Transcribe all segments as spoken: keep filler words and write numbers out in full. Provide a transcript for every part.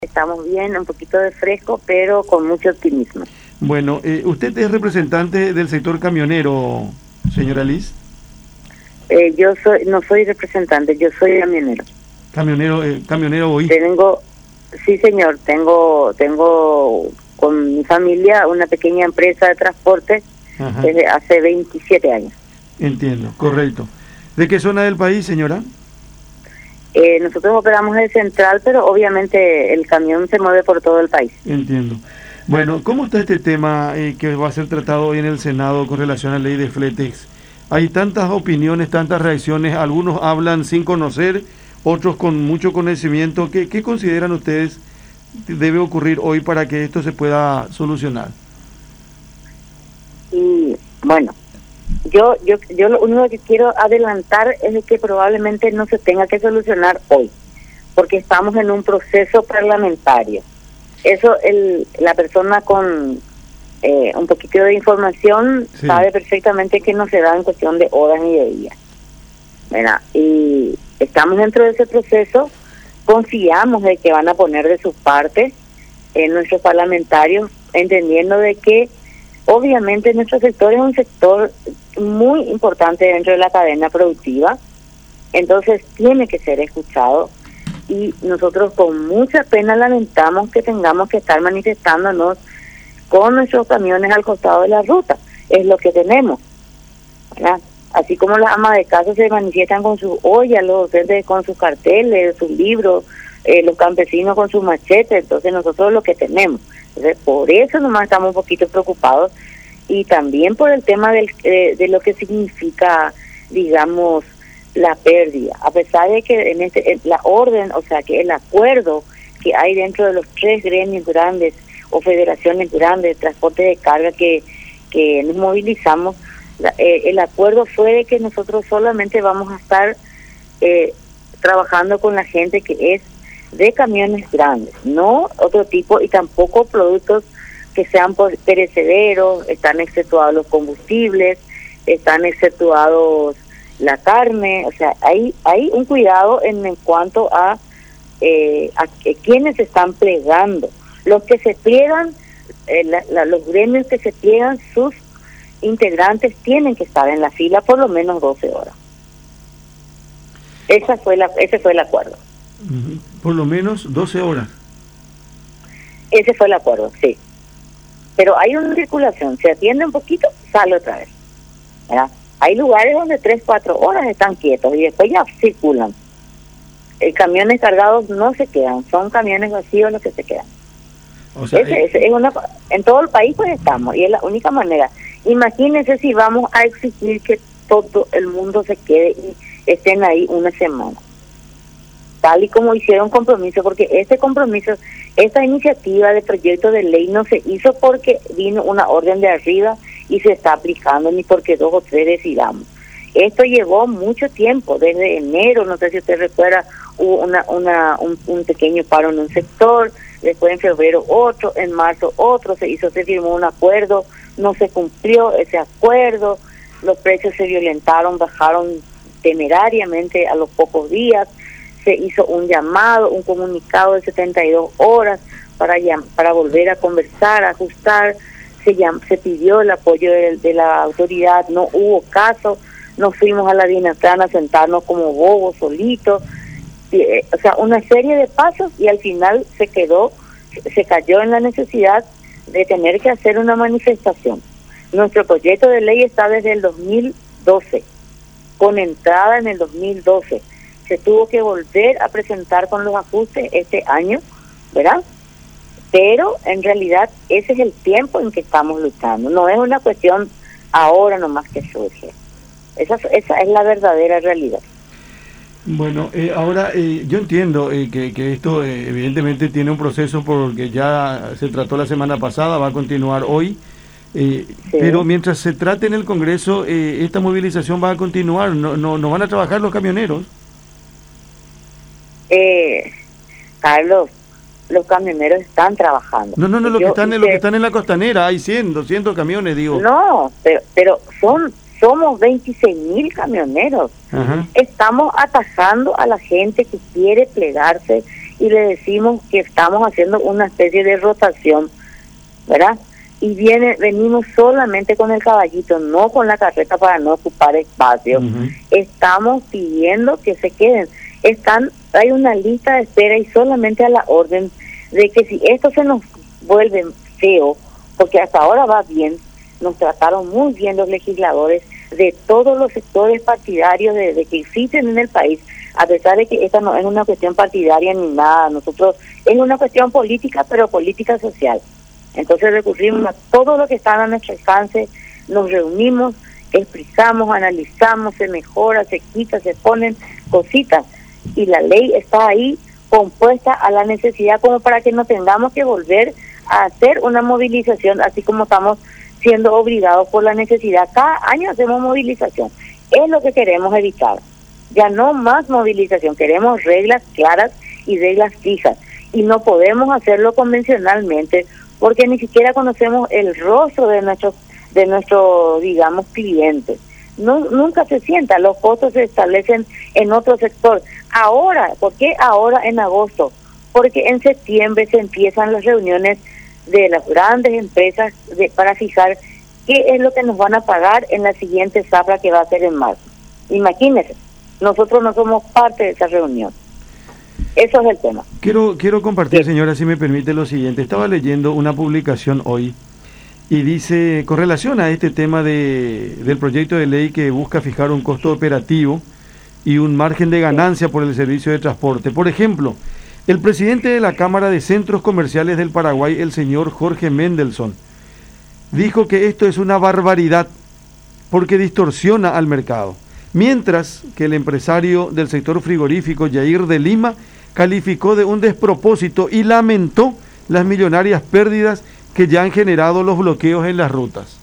Estamos bien, un poquito de fresco, pero con mucho optimismo. Bueno, eh, usted es representante del sector camionero, señora Liz. Eh, yo soy, no soy representante, yo soy camionero. Camionero, eh, camionero hoy. Tengo, sí señor, tengo, tengo con mi familia una pequeña empresa de transporte. Ajá. Desde hace veintisiete años. Entiendo, correcto. ¿De qué zona del país, señora? Eh, nosotros operamos en Central, pero obviamente el camión se mueve por todo el país. Entiendo. Bueno, ¿cómo está este tema eh, que va a ser tratado hoy en el Senado con relación a la ley de fletes? Hay tantas opiniones, tantas reacciones, algunos hablan sin conocer, otros con mucho conocimiento. ¿Qué, qué consideran ustedes debe ocurrir hoy para que esto se pueda solucionar? Y bueno, yo yo yo lo único que quiero adelantar es que probablemente no se tenga que solucionar hoy, porque estamos en un proceso parlamentario. Eso el la persona con eh, un poquito de información sí. sabe perfectamente que no se da en cuestión de horas ni de días. ¿Verdad? Y estamos dentro de ese proceso, confiamos de que van a poner de su parte eh, nuestros parlamentarios, entendiendo de que obviamente nuestro sector es un sector muy importante dentro de la cadena productiva, entonces tiene que ser escuchado y nosotros con mucha pena lamentamos que tengamos que estar manifestándonos con nuestros camiones al costado de la ruta, es lo que tenemos, ¿verdad? Así como las amas de casa se manifiestan con sus ollas, los docentes con sus carteles, sus libros, eh, los campesinos con sus machetes, entonces nosotros lo que tenemos. Entonces, por eso nomás estamos un poquito preocupados y también por el tema del, eh, de lo que significa, digamos, la pérdida. A pesar de que en este en la orden, o sea, que el acuerdo que hay dentro de los tres gremios grandes o federaciones grandes de transporte de carga que, que nos movilizamos, la, eh, el acuerdo fue de que nosotros solamente vamos a estar eh, trabajando con la gente que es de camiones grandes, no otro tipo, y tampoco productos que sean perecederos, están exceptuados los combustibles, están exceptuados la carne, o sea, hay hay un cuidado en, en cuanto a, eh, a, a quienes se están plegando. Los que se pliegan, eh, la, la, los gremios que se pliegan, sus integrantes tienen que estar en la fila por lo menos doce horas. Esa fue la, ese fue el acuerdo. Por lo menos doce horas. Ese fue el acuerdo, sí. Pero hay una circulación, se atiende un poquito, sale otra vez, ¿verdad? Hay lugares donde tres, cuatro horas están quietos y después ya circulan. Eh, camiones cargados no se quedan, son camiones vacíos los que se quedan. O sea, ese, ese es una, en todo el país pues estamos, y es la única manera. Imagínense si vamos a exigir que todo el mundo se quede y estén ahí una semana, tal y como hicieron compromiso, porque este compromiso, esta iniciativa de proyecto de ley no se hizo porque vino una orden de arriba y se está aplicando, ni porque dos o tres decidamos. Esto llevó mucho tiempo, desde enero, no sé si usted recuerda, hubo una, una, un, un pequeño paro en un sector, después en febrero otro, en marzo otro, se hizo, se firmó un acuerdo, no se cumplió ese acuerdo, los precios se violentaron, bajaron temerariamente a los pocos días, se hizo un llamado, un comunicado de setenta y dos horas para para volver a conversar, a ajustar, se llam, se pidió el apoyo de, de la autoridad, no hubo caso, nos fuimos a la Dinatran a sentarnos como bobos solitos, eh, o sea, una serie de pasos y al final se quedó, se cayó en la necesidad de tener que hacer una manifestación. Nuestro proyecto de ley está desde el dos mil doce, con entrada en el dos mil doce. Se tuvo que volver a presentar con los ajustes este año, ¿verdad? Pero en realidad ese es el tiempo en que estamos luchando. No es una cuestión ahora nomás que surge. Esa, esa es la verdadera realidad. Bueno, eh, ahora eh, yo entiendo eh, que, que esto eh, evidentemente tiene un proceso porque ya se trató la semana pasada, va a continuar hoy. Eh, sí. Pero mientras se trate en el Congreso, eh, esta movilización va a continuar. No, no, no van a trabajar los camioneros. Eh, Carlos, los camioneros están trabajando. No, no, no, los que están, en, lo que están en la costanera, hay cien, doscientos camiones, digo. No, pero, pero son somos veintiséis mil camioneros. Ajá. Estamos atajando a la gente que quiere plegarse y le decimos que estamos haciendo una especie de rotación, ¿verdad? Y viene venimos solamente con el caballito, no con la carreta para no ocupar espacio. Uh-huh. Estamos pidiendo que se queden. Están, hay una lista de espera y solamente a la orden de que si esto se nos vuelve feo, porque hasta ahora va bien, nos trataron muy bien los legisladores de todos los sectores partidarios de, de que existen en el país, a pesar de que esta no es una cuestión partidaria ni nada, nosotros es una cuestión política, pero política social. Entonces recurrimos a todo lo que está a nuestro alcance, nos reunimos, explicamos, analizamos, se mejora, se quita, se ponen cositas, y la ley está ahí compuesta a la necesidad como para que no tengamos que volver a hacer una movilización, así como estamos siendo obligados por la necesidad. Cada año hacemos movilización, es lo que queremos evitar. Ya no más movilización, queremos reglas claras y reglas fijas, y no podemos hacerlo convencionalmente porque ni siquiera conocemos el rostro de nuestros, de nuestros, digamos, clientes. No, nunca se sienta, los costos se establecen en otro sector. Ahora, ¿por qué ahora en agosto? Porque en septiembre se empiezan las reuniones de las grandes empresas de, para fijar qué es lo que nos van a pagar en la siguiente zafra que va a ser en marzo. Imagínense, nosotros no somos parte de esa reunión. Eso es el tema. Quiero quiero compartir, sí, señora, si me permite, lo siguiente. Estaba leyendo una publicación hoy y dice, con relación a este tema de del proyecto de ley que busca fijar un costo operativo y un margen de ganancia por el servicio de transporte. Por ejemplo, el presidente de la Cámara de Centros Comerciales del Paraguay, el señor Jorge Mendelson, dijo que esto es una barbaridad porque distorsiona al mercado. Mientras que el empresario del sector frigorífico, Yair de Lima, calificó de un despropósito y lamentó las millonarias pérdidas que ya han generado los bloqueos en las rutas.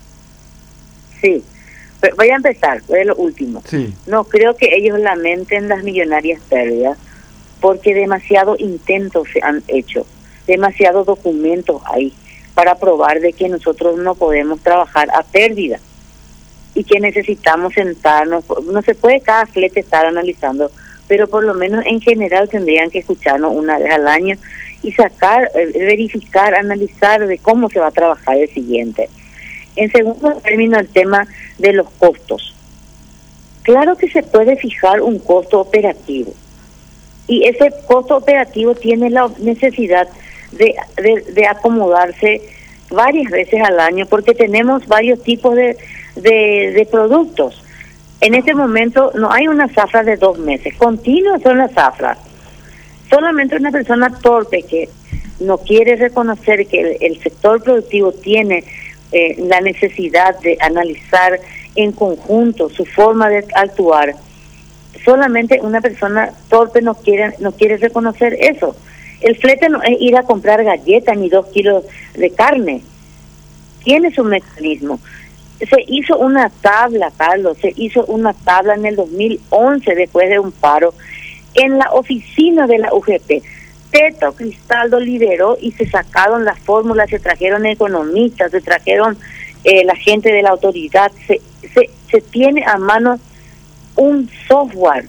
Sí, pero voy a empezar, de lo último. Sí. No creo que ellos lamenten las millonarias pérdidas, porque demasiados intentos se han hecho, demasiados documentos hay para probar de que nosotros no podemos trabajar a pérdida y que necesitamos sentarnos. No se puede cada flete estar analizando, pero por lo menos en general tendrían que escucharnos una vez al año y sacar, verificar, analizar de cómo se va a trabajar el siguiente. En segundo término, el tema de los costos. Claro que se puede fijar un costo operativo, y ese costo operativo tiene la necesidad de, de, de acomodarse varias veces al año, porque tenemos varios tipos de, de, de productos. En este momento no hay una zafra de dos meses, continuas son las zafras. Solamente una persona torpe que no quiere reconocer que el, el sector productivo tiene eh, la necesidad de analizar en conjunto su forma de actuar. Solamente una persona torpe no quiere no quiere reconocer eso. El flete no es ir a comprar galletas ni dos kilos de carne. Tiene su mecanismo. Se hizo una tabla, Carlos, se hizo una tabla en el dos mil once, después de un paro, en la oficina de la U G P. Petro Cristaldo lideró y se sacaron las fórmulas, se trajeron economistas, se trajeron eh, la gente de la autoridad, se, se, se tiene a mano un software.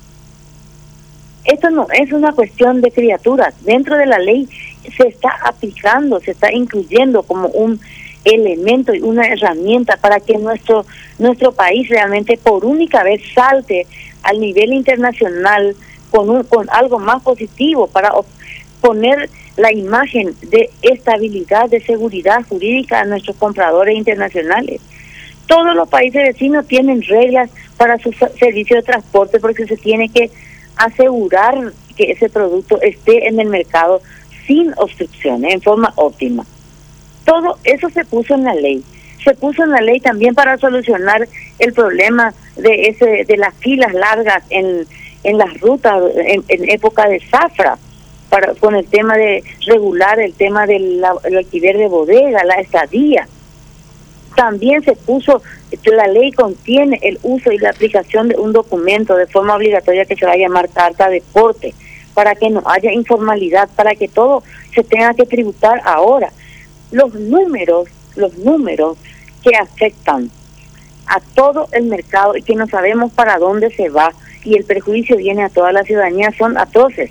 Esto no es una cuestión de criaturas. Dentro de la ley se está aplicando, se está incluyendo como un elemento y una herramienta para que nuestro nuestro país realmente por única vez salte al nivel internacional con un, con algo más positivo, para poner la imagen de estabilidad, de seguridad jurídica a nuestros compradores internacionales. Todos los países vecinos tienen reglas para su servicio de transporte, porque se tiene que asegurar que ese producto esté en el mercado sin obstrucciones, en forma óptima. Todo eso se puso en la ley. Se puso en la ley también para solucionar el problema de ese de las filas largas en, en las rutas en, en época de zafra, para con el tema de regular el tema del alquiler de bodega, la estadía. También se puso, la ley contiene el uso y la aplicación de un documento de forma obligatoria que se va a llamar carta de porte, para que no haya informalidad, para que todo se tenga que tributar ahora. Los números, los números que afectan a todo el mercado y que no sabemos para dónde se va y el perjuicio viene a toda la ciudadanía son atroces,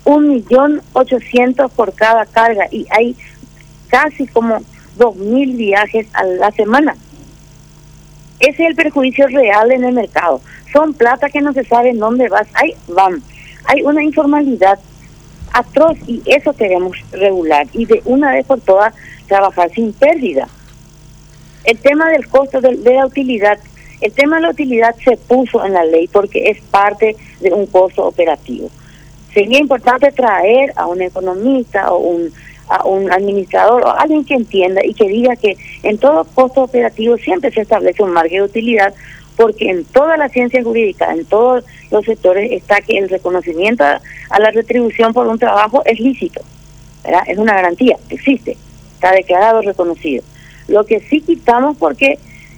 un millón ochocientos por cada carga y hay casi como dos mil viajes a la semana. Ese es el perjuicio real en el mercado. Son plata que no se sabe en dónde vas. Hay, van. Hay una informalidad atroz y eso queremos regular y de una vez por todas trabajar sin pérdida. El tema del costo de, de la utilidad, el tema de la utilidad se puso en la ley porque es parte de un costo operativo. Sería importante traer a un economista o un, a un administrador o alguien que entienda y que diga que en todo costo operativo siempre se establece un margen de utilidad, porque en toda la ciencia jurídica, en todos los sectores, está que el reconocimiento a, a la retribución por un trabajo es lícito, ¿verdad? Es una garantía, existe, está declarado, reconocido. Lo que sí quitamos porque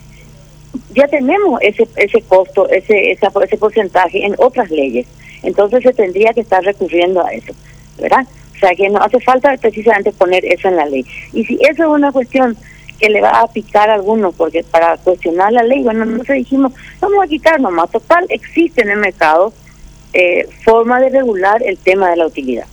ya tenemos ese ese costo, ese esa, ese porcentaje en otras leyes, entonces se tendría que estar recurriendo a eso, ¿verdad? O sea que no hace falta precisamente poner eso en la ley. Y si eso es una cuestión que le va a picar a algunos, porque para cuestionar la ley, bueno, nosotros dijimos, vamos a quitar nomás, total, existe en el mercado eh, forma de regular el tema de la utilidad.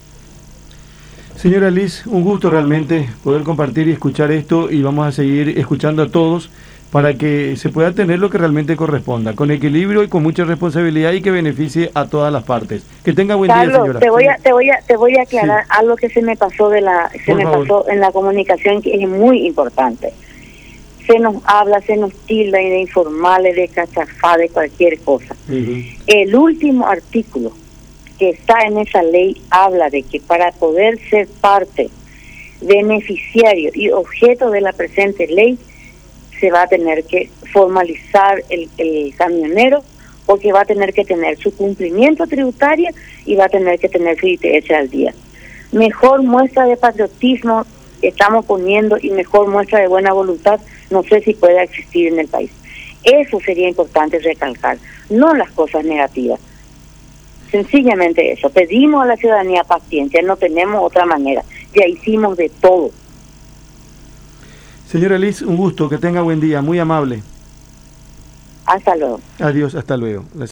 Señora Liz, un gusto realmente poder compartir y escuchar esto, y vamos a seguir escuchando a todos para que se pueda tener lo que realmente corresponda, con equilibrio y con mucha responsabilidad y que beneficie a todas las partes. Que tenga buen Carlos, día, señora. Te voy a, te voy a, te voy a aclarar sí. algo que se me pasó de la, se Por me favor. pasó en la comunicación, que es muy importante. Se nos habla, se nos tilda de informales, de cachafá, de cualquier cosa. Uh-huh. El último artículo que está en esa ley habla de que para poder ser parte, beneficiario y objeto de la presente ley, se va a tener que formalizar el, el camionero, porque va a tener que tener su cumplimiento tributario y va a tener que tener su I T S al día. Mejor muestra de patriotismo estamos poniendo y mejor muestra de buena voluntad no sé si pueda existir en el país. Eso sería importante recalcar, no las cosas negativas. Sencillamente eso, pedimos a la ciudadanía paciencia, no tenemos otra manera, ya hicimos de todo. Señora Liz, un gusto, que tenga buen día, muy amable. Hasta luego. Adiós, hasta luego.